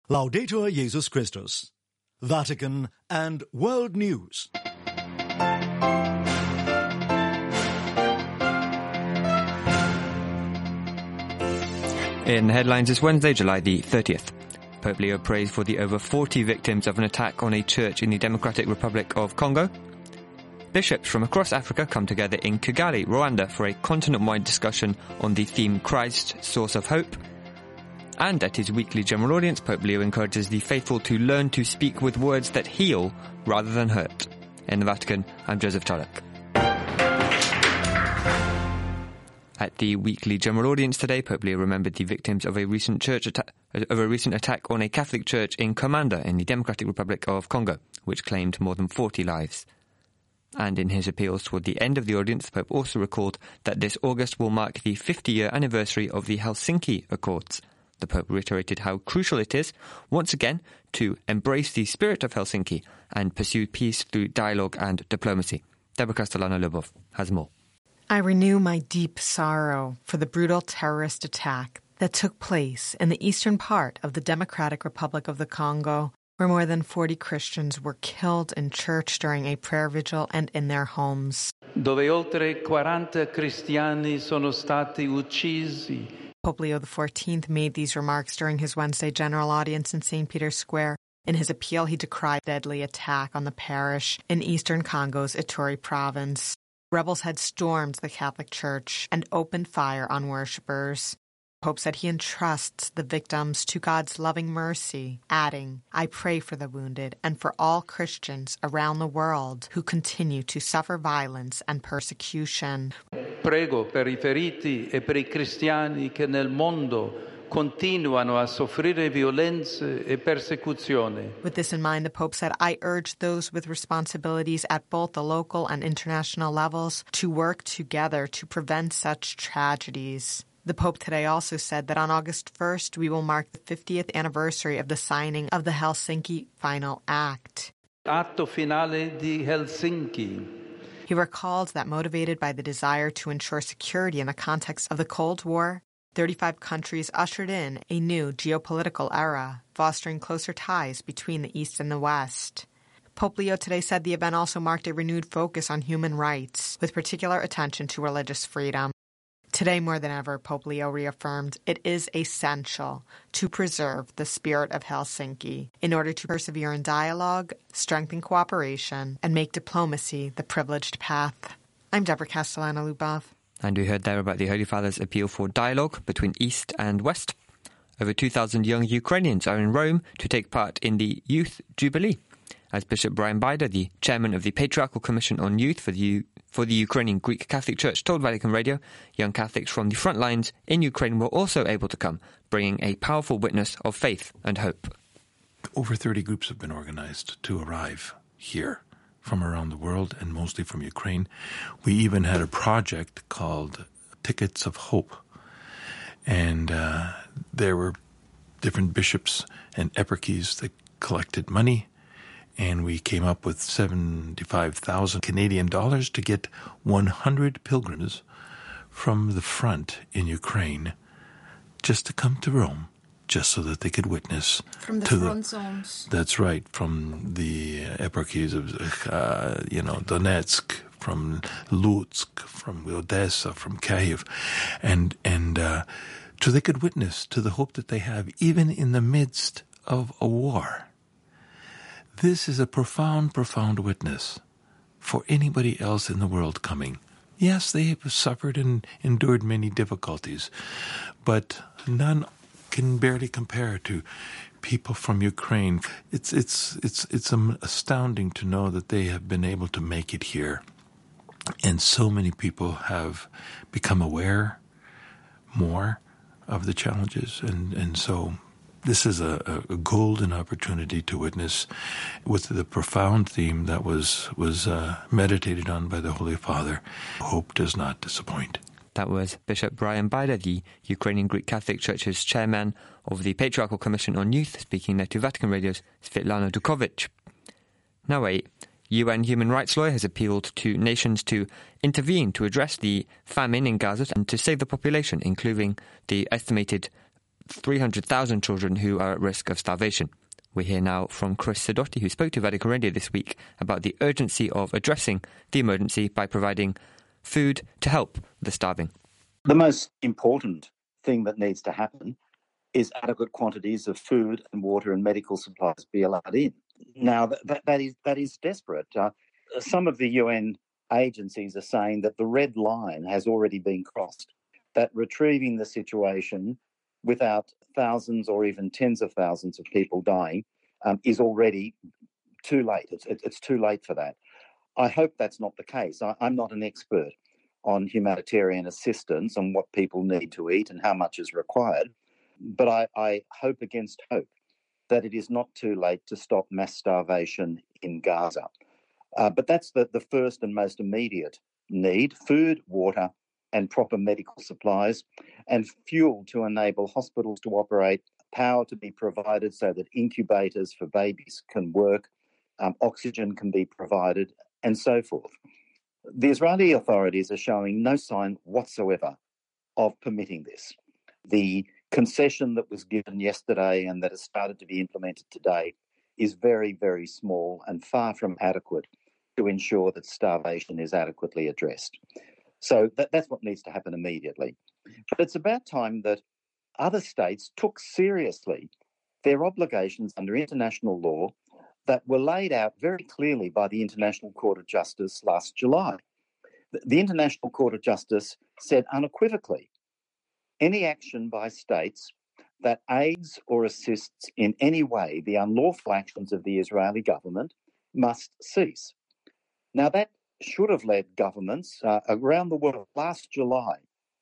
Laudetur Jesus Christus. Vatican and World News. In the headlines this Wednesday, July the 30th. Pope Leo prays for the over 40 victims of an attack on a church in the Democratic Republic of Congo. Bishops from across Africa come together in Kigali, Rwanda, for a continent-wide discussion on the theme Christ, Source of Hope. And at his weekly general audience, Pope Leo encourages the faithful to learn to speak with words that heal rather than hurt. In the Vatican, I'm Joseph Tulloch. At the weekly general audience today, Pope Leo remembered the victims of a recent attack on a Catholic church in Komanda in the Democratic Republic of Congo, which claimed more than 40 lives. And in his appeals toward the end of the audience, the Pope also recalled that this August will mark the 50-year anniversary of the Helsinki Accords. The Pope reiterated how crucial it is, once again, to embrace the spirit of Helsinki and pursue peace through dialogue and diplomacy. Deborah Castellano-Lubov has more. I renew my deep sorrow for the brutal terrorist attack that took place in the eastern part of the Democratic Republic of the Congo, where more than 40 Christians were killed in church during a prayer vigil and in their homes. Dove oltre 40 cristiani sono stati uccisi. Pope Leo XIV made these remarks during his Wednesday general audience in St. Peter's Square. In his appeal, he decried a deadly attack on the parish in eastern Congo's Ituri province. Rebels had stormed the Catholic Church and opened fire on worshippers. Pope said he entrusts the victims to God's loving mercy, adding, "I pray for the wounded and for all Christians around the world who continue to suffer violence and persecution." Prego per I feriti e per I cristiani che nel mondo continuano a soffrire violenze e persecuzione. With this in mind, the Pope said, "I urge those with responsibilities at both the local and international levels to work together to prevent such tragedies." The Pope today also said that on August 1st, we will mark the 50th anniversary of the signing of the Helsinki Final Act. Atto finale di Helsinki. He recalled that motivated by the desire to ensure security in the context of the Cold War, 35 countries ushered in a new geopolitical era, fostering closer ties between the East and the West. Pope Leo today said the event also marked a renewed focus on human rights, with particular attention to religious freedom. Today, more than ever, Pope Leo reaffirmed it is essential to preserve the spirit of Helsinki in order to persevere in dialogue, strengthen cooperation, and make diplomacy the privileged path. I'm Deborah Castellano-Lubov. And we heard there about the Holy Father's appeal for dialogue between East and West. Over 2,000 young Ukrainians are in Rome to take part in the Youth Jubilee. As Bishop Brian Bider, the chairman of the Patriarchal Commission on Youth for the Ukrainian Greek Catholic Church, told Vatican Radio, young Catholics from the front lines in Ukraine were also able to come, bringing a powerful witness of faith and hope. Over 30 groups have been organized to arrive here from around the world and mostly from Ukraine. We even had a project called Tickets of Hope. And there were different bishops and eparchies that collected money. And we came up with 75,000 Canadian dollars to get 100 pilgrims from the front in Ukraine just to come to Rome, just so that they could witness. From the front zones. That's right, from the eparchies of, Donetsk, from Lutsk, from Odessa, from Kyiv, and so they could witness to the hope that they have, even in the midst of a war. This is a profound, profound witness for anybody else in the world coming. Yes, they have suffered and endured many difficulties, but none can barely compare to people from Ukraine. It's astounding to know that they have been able to make it here, and so many people have become aware more of the challenges, and so this is a golden opportunity to witness with the profound theme that was meditated on by the Holy Father. Hope does not disappoint. That was Bishop Brian Bider, the Ukrainian Greek Catholic Church's chairman of the Patriarchal Commission on Youth, speaking there to Vatican Radio's Svetlana Dukovic. Now a UN human rights lawyer has appealed to nations to intervene to address the famine in Gaza and to save the population, including the estimated 300,000 children who are at risk of starvation. We hear now from Chris Sidoti, who spoke to Vatican Radio this week about the urgency of addressing the emergency by providing food to help the starving. The most important thing that needs to happen is adequate quantities of food and water and medical supplies be allowed in. Now, that is desperate. Some of the UN agencies are saying that the red line has already been crossed, that retrieving the situation without thousands or even tens of thousands of people dying is already too late. It's too late for that. I hope that's not the case. I'm not an expert on humanitarian assistance and what people need to eat and how much is required, but I hope against hope that it is not too late to stop mass starvation in Gaza. But that's the first and most immediate need: food, water, and proper medical supplies, and fuel to enable hospitals to operate, power to be provided so that incubators for babies can work, oxygen can be provided, and so forth. The Israeli authorities are showing no sign whatsoever of permitting this. The concession that was given yesterday and that has started to be implemented today is very, very small and far from adequate to ensure that starvation is adequately addressed. So that's what needs to happen immediately. But it's about time that other states took seriously their obligations under international law that were laid out very clearly by the International Court of Justice last July. The International Court of Justice said unequivocally, any action by states that aids or assists in any way the unlawful actions of the Israeli government must cease. Now, that should have led governments around the world last July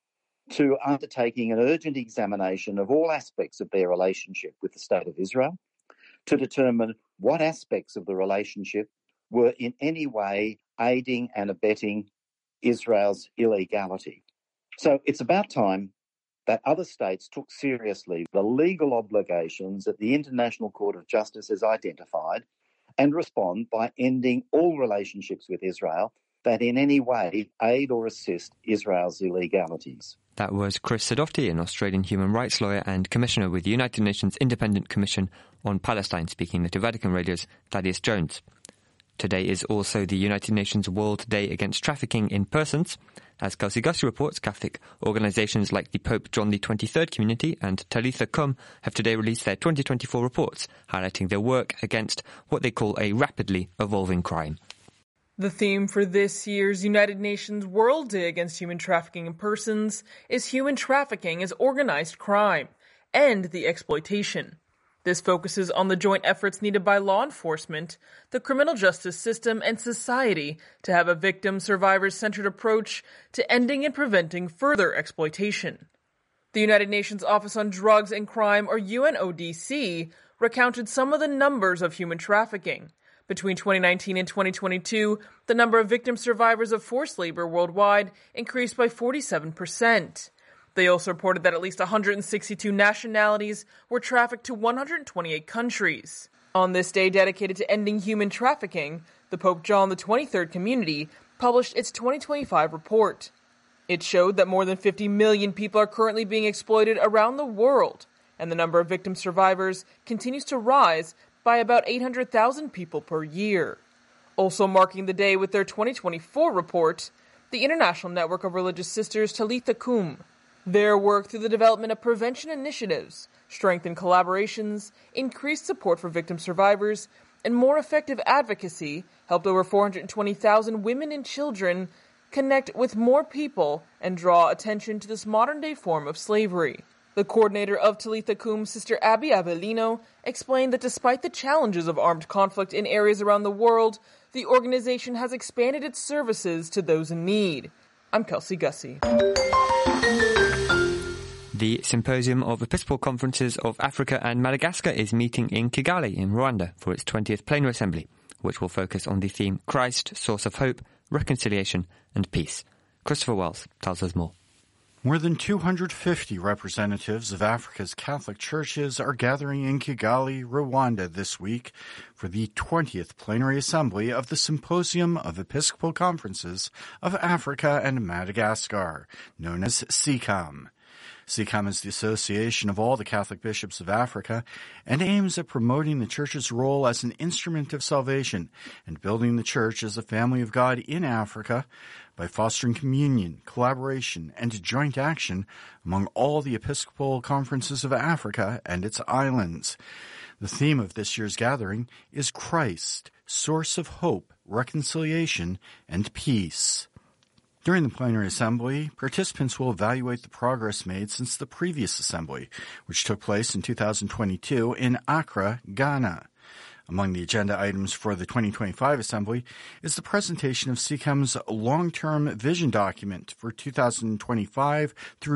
to undertaking an urgent examination of all aspects of their relationship with the State of Israel, to determine what aspects of the relationship were in any way aiding and abetting Israel's illegality. So it's about time that other states took seriously the legal obligations that the International Court of Justice has identified and respond by ending all relationships with Israel that in any way aid or assist Israel's illegalities. That was Chris Sidoti, an Australian human rights lawyer and commissioner with the United Nations Independent Commission on Palestine, speaking to Vatican Radio's Thaddeus Jones. Today is also the United Nations World Day Against Trafficking in Persons. As Kelsey Gussie reports, Catholic organisations like the Pope John XXIII Community and Talitha Cum have today released their 2024 reports, highlighting their work against what they call a rapidly evolving crime. The theme for this year's United Nations World Day Against Human Trafficking in Persons is human trafficking as organized crime, and the exploitation. This focuses on the joint efforts needed by law enforcement, the criminal justice system, and society to have a victim-survivor-centered approach to ending and preventing further exploitation. The United Nations Office on Drugs and Crime, or UNODC, recounted some of the numbers of human trafficking. Between 2019 and 2022, the number of victim survivors of forced labor worldwide increased by 47%. They also reported that at least 162 nationalities were trafficked to 128 countries. On this day dedicated to ending human trafficking, the Pope John XXIII Community published its 2025 report. It showed that more than 50 million people are currently being exploited around the world, and the number of victim survivors continues to rise by about 800,000 people per year. Also marking the day with their 2024 report, the International Network of Religious Sisters Talitha Cum. Their work through the development of prevention initiatives, strengthened collaborations, increased support for victim survivors, and more effective advocacy helped over 420,000 women and children connect with more people and draw attention to this modern-day form of slavery. The coordinator of Talitha Cum, Sister Abby Avellino, explained that despite the challenges of armed conflict in areas around the world, the organization has expanded its services to those in need. I'm Kelsey Gussie. The Symposium of Episcopal Conferences of Africa and Madagascar is meeting in Kigali in Rwanda for its 20th Plenary Assembly, which will focus on the theme Christ, Source of Hope, Reconciliation and Peace. Christopher Wells tells us more. More than 250 representatives of Africa's Catholic churches are gathering in Kigali, Rwanda this week for the 20th Plenary Assembly of the Symposium of Episcopal Conferences of Africa and Madagascar, known as SECAM. CCAM is the Association of all the Catholic Bishops of Africa and aims at promoting the Church's role as an instrument of salvation and building the Church as a family of God in Africa by fostering communion, collaboration, and joint action among all the Episcopal Conferences of Africa and its islands. The theme of this year's gathering is Christ, source of hope, reconciliation, and peace. During the plenary assembly, participants will evaluate the progress made since the previous assembly, which took place in 2022 in Accra, Ghana. Among the agenda items for the 2025 assembly is the presentation of CCAM's long-term vision document for 2025 through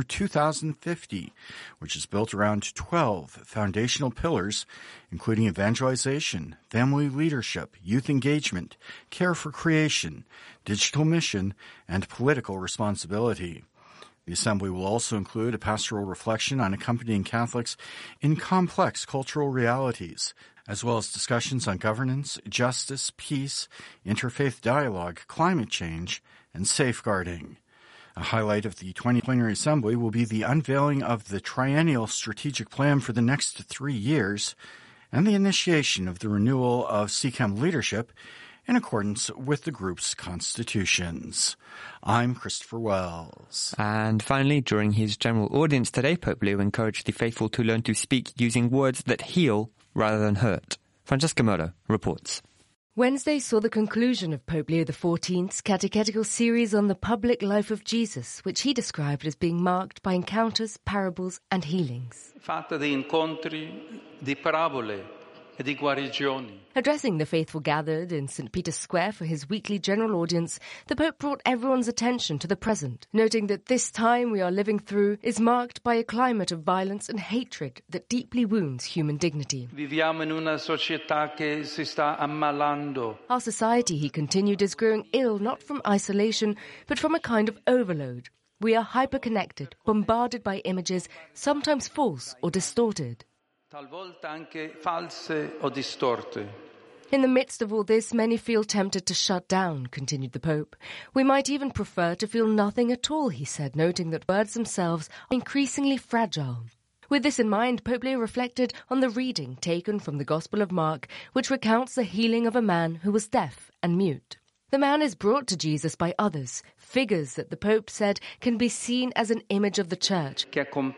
2050, which is built around 12 foundational pillars, including evangelization, family leadership, youth engagement, care for creation, digital mission, and political responsibility. The assembly will also include a pastoral reflection on accompanying Catholics in complex cultural realities, as well as discussions on governance, justice, peace, interfaith dialogue, climate change, and safeguarding. A highlight of the 20 plenary assembly will be the unveiling of the triennial strategic plan for the next 3 years and the initiation of the renewal of CCAM leadership in accordance with the group's constitutions. I'm Christopher Wells. And finally, during his general audience today, Pope Leo encouraged the faithful to learn to speak using words that heal rather than hurt. Francesca Murdo reports. Wednesday saw the conclusion of Pope Leo XIV's catechetical series on the public life of Jesus, which he described as being marked by encounters, parables and healings. Fatta di incontri, di parabole e di guarigioni. Addressing the faithful gathered in St. Peter's Square for his weekly general audience, the Pope brought everyone's attention to the present, noting that this time we are living through is marked by a climate of violence and hatred that deeply wounds human dignity. Viviamo in una società che si sta ammalando. Our society, he continued, is growing ill not from isolation, but from a kind of overload. We are hyper-connected, bombarded by images, sometimes false or distorted. Talvolta anche false o distorte. In the midst of all this, many feel tempted to shut down, continued the Pope. We might even prefer to feel nothing at all, he said, noting that words themselves are increasingly fragile. With this in mind, Pope Leo reflected on the reading taken from the Gospel of Mark, which recounts the healing of a man who was deaf and mute. The man is brought to Jesus by others, figures that the Pope said can be seen as an image of the Church.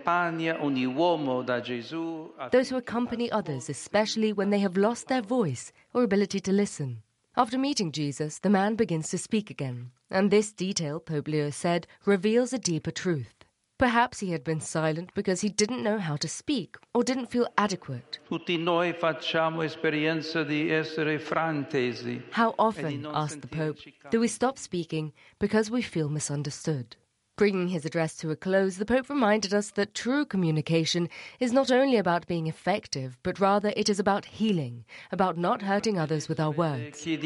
Those who accompany others, especially when they have lost their voice or ability to listen. After meeting Jesus, the man begins to speak again, and this detail, Pope Leo said, reveals a deeper truth. Perhaps he had been silent because he didn't know how to speak or didn't feel adequate. Tutti noi facciamo esperienza di essere frantesi. How often, asked the Pope, do we stop speaking because we feel misunderstood? Bringing his address to a close, the Pope reminded us that true communication is not only about being effective, but rather it is about healing, about not hurting others with our words. Let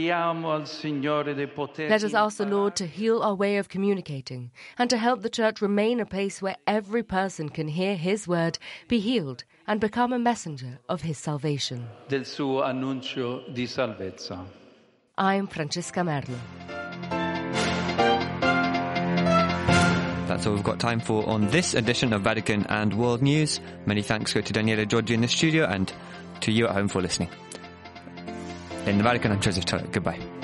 us ask the Lord to heal our way of communicating and to help the Church remain a place where every person can hear His word, be healed, and become a messenger of His salvation. Del suo annuncio di salvezza. I'm Francesca Merlo. That's all we've got time for on this edition of Vatican and World News. Many thanks go to Daniela Giorgi in the studio and to you at home for listening. In the Vatican, I'm Joseph Turk. Goodbye.